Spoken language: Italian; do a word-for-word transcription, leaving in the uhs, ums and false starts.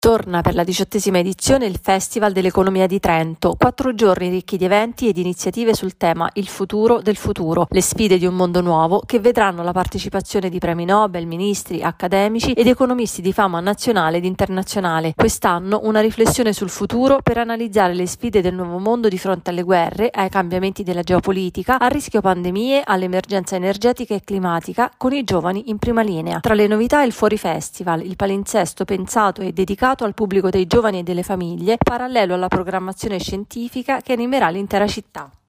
Torna per la diciottesima edizione il Festival dell'Economia di Trento, quattro giorni ricchi di eventi ed iniziative sul tema Il futuro del futuro, le sfide di un mondo nuovo, che vedranno la partecipazione di premi Nobel, ministri, accademici ed economisti di fama nazionale ed internazionale. Quest'anno una riflessione sul futuro per analizzare le sfide del nuovo mondo di fronte alle guerre, ai cambiamenti della geopolitica, al rischio pandemie, all'emergenza energetica e climatica, con i giovani in prima linea. Tra le novità il Fuori Festival, il palinsesto pensato e dedicato al pubblico dei giovani e delle famiglie, parallelo alla programmazione scientifica che animerà l'intera città.